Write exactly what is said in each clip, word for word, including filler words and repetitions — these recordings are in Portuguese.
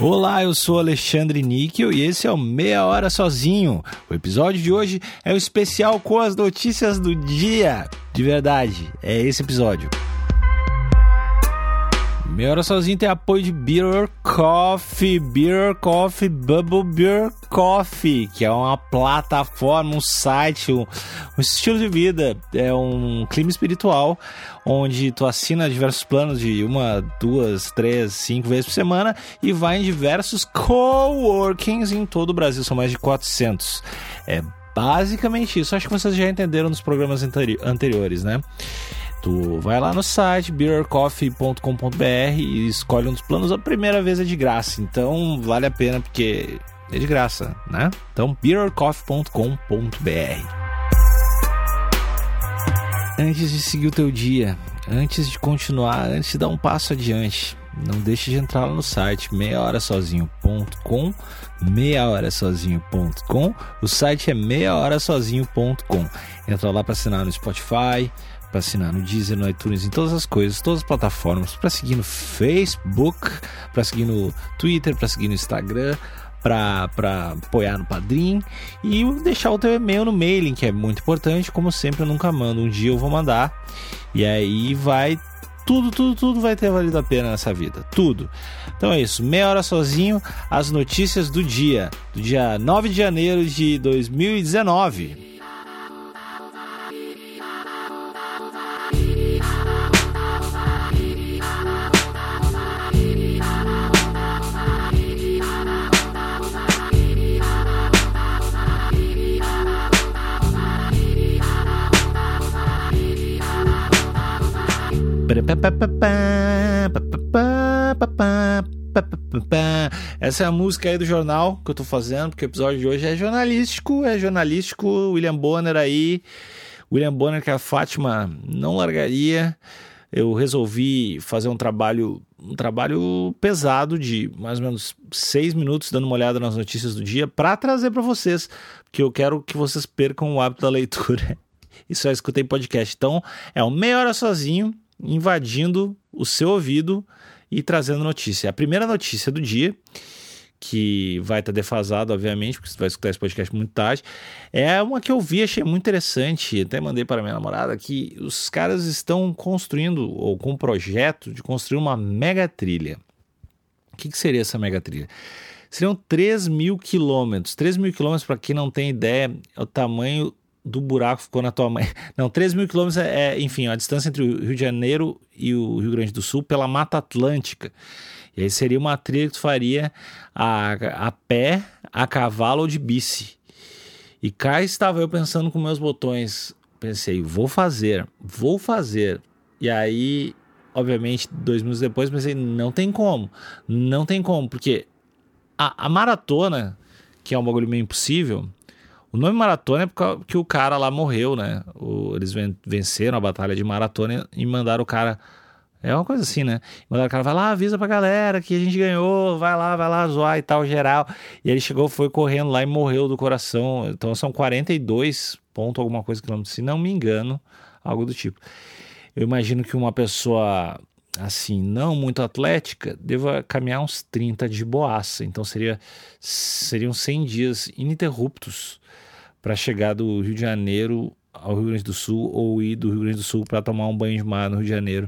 Olá, eu sou Alexandre Níquel e esse é o Meia Hora Sozinho. O episódio de hoje é o especial com as notícias do dia. De verdade, é esse episódio. Meia Hora Sozinho tem apoio de Beer Coffee, Beer Coffee, Bubble Beer Coffee, que é uma plataforma, um site, um, um estilo de vida, é um clima espiritual, onde tu assina diversos planos de uma, duas, três, cinco vezes por semana e vai em diversos coworkings em todo o Brasil, são mais de quatrocentos. É basicamente isso, acho que vocês já entenderam nos programas anteri- anteriores, né? Tu vai lá no site beer coffee ponto com ponto b r e escolhe um dos planos. A primeira vez é de graça, então vale a pena porque é de graça, né? Então beer coffee ponto com ponto b r. Antes de seguir o teu dia, antes de continuar, antes de dar um passo adiante, não deixe de entrar lá no site meia hora sozinho ponto com, meia hora sozinho ponto com. O site é meia hora sozinho ponto com. Entra lá para assinar no Spotify, para assinar no Deezer, no iTunes, em todas as coisas, todas as plataformas, para seguir no Facebook, para seguir no Twitter, para seguir no Instagram, para apoiar no Padrim e deixar o teu e-mail no mailing, que é muito importante. Como sempre, eu nunca mando, um dia eu vou mandar e aí vai tudo, tudo, tudo vai ter valido a pena nessa vida, tudo. Então é isso, Meia Hora Sozinho, as notícias do dia, do dia nove de janeiro de dois mil e dezenove. Essa é a música aí do jornal que eu tô fazendo, porque o episódio de hoje é jornalístico, é jornalístico, William Bonner aí, William Bonner que a Fátima não largaria. Eu resolvi fazer um trabalho, um trabalho pesado de mais ou menos seis minutos, dando uma olhada nas notícias do dia, para trazer para vocês, porque eu quero que vocês percam o hábito da leitura e só escutem podcast. Então, é um Meia Hora Sozinho, invadindo o seu ouvido e trazendo notícia. A primeira notícia do dia, que vai estar defasada, obviamente, porque você vai escutar esse podcast muito tarde, é uma que eu vi, achei muito interessante, até mandei para minha namorada, que os caras estão construindo, ou com um projeto de construir uma mega trilha. O que, que seria essa mega trilha? Seriam três mil quilômetros. três mil quilômetros, para quem não tem ideia, é o tamanho do buraco ficou na tua mãe. Não, três mil quilômetros é, é, enfim, a distância entre o Rio de Janeiro e o Rio Grande do Sul pela Mata Atlântica. E aí seria uma trilha que tu faria a, a pé, a cavalo ou de bici. E cá estava eu pensando com meus botões. Pensei, vou fazer, vou fazer. E aí, obviamente, dois minutos depois, pensei, não tem como. Não tem como, porque a, a maratona, que é um bagulho meio impossível. O nome maratona é porque o cara lá morreu, né? O, eles venceram a batalha de maratona e mandaram o cara... É uma coisa assim, né? Mandaram o cara, vai lá, avisa pra galera que a gente ganhou, vai lá, vai lá, zoar e tal, geral. E ele chegou, foi correndo lá e morreu do coração. Então são quarenta e dois ponto alguma coisa quilômetros, se não me engano, algo do tipo. Eu imagino que uma pessoa... assim, não muito atlética, deva caminhar uns trinta de boaça. Então seria, seriam cem dias ininterruptos para chegar do Rio de Janeiro ao Rio Grande do Sul ou ir do Rio Grande do Sul para tomar um banho de mar no Rio de Janeiro.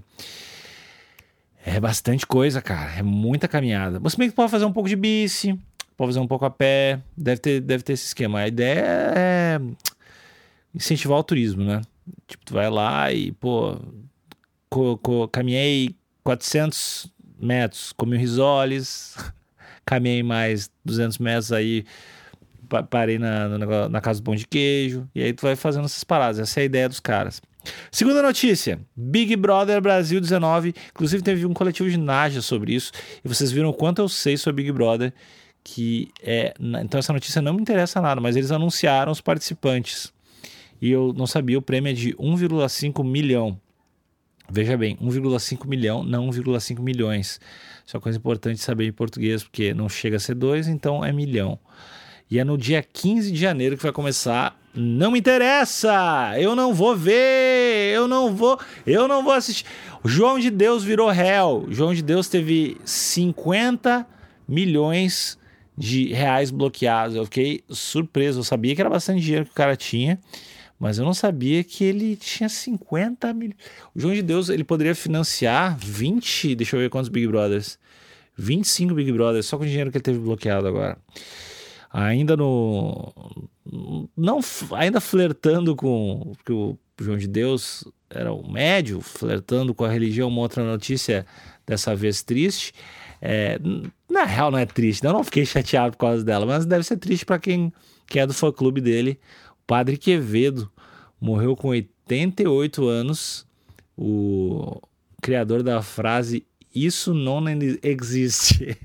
É bastante coisa, cara. É muita caminhada. Você também pode fazer um pouco de bici, pode fazer um pouco a pé. Deve ter, deve ter esse esquema. A ideia é incentivar o turismo, né? Tipo, tu vai lá e, pô... Co, co, caminhei quatrocentos metros, comi risoles, caminhei mais duzentos metros, aí pa, parei na, na, na casa do pão de queijo, e aí tu vai fazendo essas paradas. Essa é a ideia dos caras. Segunda notícia, Big Brother Brasil dezenove, inclusive teve um coletivo de Naja sobre isso, e vocês viram o quanto eu sei sobre Big Brother, que é... Então essa notícia não me interessa nada, mas eles anunciaram os participantes, e eu não sabia, o prêmio é de um vírgula cinco milhão. Veja bem, um vírgula cinco milhão, não um vírgula cinco milhões. Isso é uma coisa importante saber em português, porque não chega a ser dois, então é milhão. E é no dia quinze de janeiro que vai começar. Não me interessa! Eu não vou ver! Eu não vou... Eu não vou assistir. O João de Deus virou réu. O João de Deus teve cinquenta milhões de reais bloqueados. Eu fiquei surpreso. Eu sabia que era bastante dinheiro que o cara tinha, mas eu não sabia que ele tinha cinquenta milhões. O João de Deus, ele poderia financiar vinte, deixa eu ver quantos Big Brothers. vinte e cinco Big Brothers, só com o dinheiro que ele teve bloqueado agora. Ainda no... Não, ainda flertando com... Porque o João de Deus era um médio, flertando com a religião. Uma outra notícia, dessa vez triste. É, na real não é triste, eu não fiquei chateado por causa dela, mas deve ser triste para quem, quem é do fã-clube dele. O Padre Quevedo morreu com oitenta e oito anos, o criador da frase "isso não existe".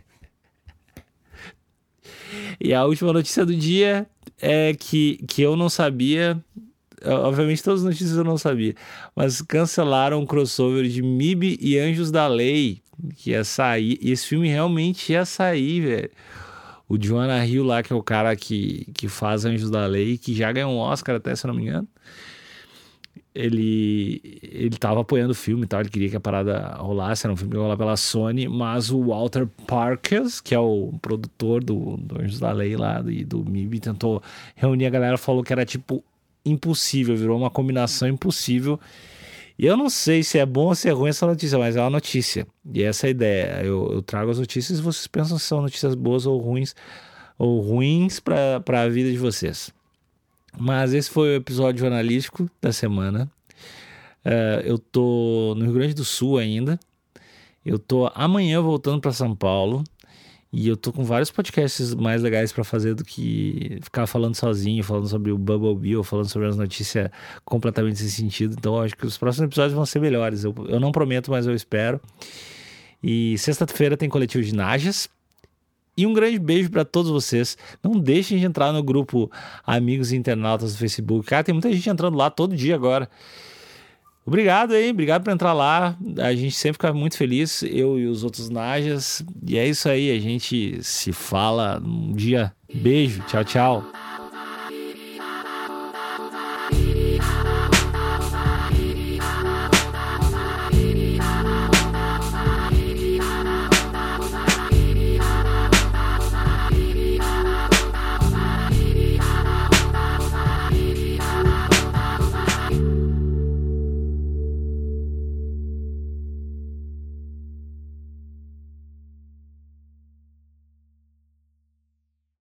E a última notícia do dia é que, que eu não sabia, obviamente todas as notícias eu não sabia, mas cancelaram o crossover de M I B e Anjos da Lei, que ia sair, e esse filme realmente ia sair, velho. O Jonah Hill lá, que é o cara que, que faz Anjos da Lei, que já ganhou um Oscar até, se eu não me engano, ele, ele tava apoiando o filme e tal, ele queria que a parada rolasse, era um filme que ia rolar pela Sony, mas o Walter Parkes, que é o produtor do, do Anjos da Lei lá, e do M I B, tentou reunir a galera, falou que era tipo impossível, virou uma combinação impossível. E eu não sei se é bom ou se é ruim essa notícia, mas é uma notícia. E essa é a ideia. Eu, eu trago as notícias e vocês pensam se são notícias boas ou ruins, ou ruins para a vida de vocês. Mas esse foi o episódio jornalístico da semana. Uh, eu tô no Rio Grande do Sul ainda. Eu tô amanhã voltando para São Paulo. E eu tô com vários podcasts mais legais para fazer do que ficar falando sozinho, falando sobre o Bumblebee ou falando sobre as notícias completamente sem sentido. Então acho que os próximos episódios vão ser melhores. Eu, eu não prometo, mas eu espero. E sexta-feira tem coletivo de Najas. E um grande beijo para todos vocês. Não deixem de entrar no grupo Amigos e Internautas do Facebook. Cara, tem muita gente entrando lá todo dia agora. Obrigado, hein? Obrigado por entrar lá. A gente sempre fica muito feliz, eu e os outros Najas. E é isso aí, a gente se fala um dia. Beijo, tchau, tchau.